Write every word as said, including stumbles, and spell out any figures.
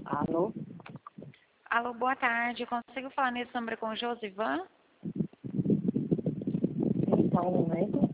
Alô? Alô, boa tarde. Consigo falar nesse número com o Josivan? Sim, só um momento.